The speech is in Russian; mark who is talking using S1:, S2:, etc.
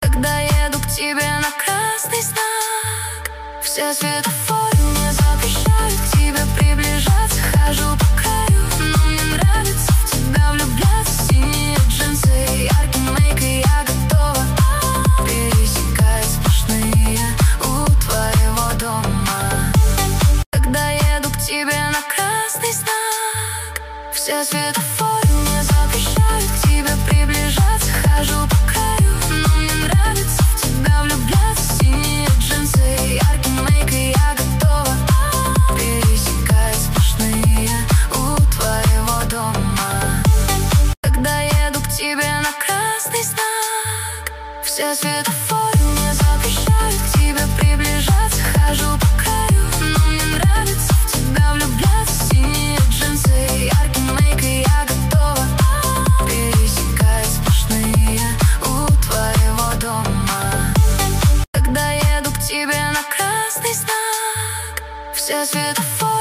S1: Когда еду к тебе на красный знак, все светофоры мне запрещают к тебе приближаться. Хожу по краю, но мне нравится в тебя влюбляться. Синие джинсы, яркий мейк, и я готова. Пересекая сплошные у твоего дома. Когда еду к тебе на красный знак, все светофоры мне запрещают к тебе приближаться. Хожу по краю, но мне нравится в тебя влюбляться. Синие джинсы, яркий мейк, и я готова. Пересекая сплошные у твоего дома. Когда еду к тебе на красный знак, все светофоры мне запрещают к тебе приближаться. Хожу по краю, но мне нравится в тебя влюбляться. Синие джинсы, яркий мейк, и я готова. Пересекая сплошные у твоего дома. Когда еду к тебе на красный знак, все светофоры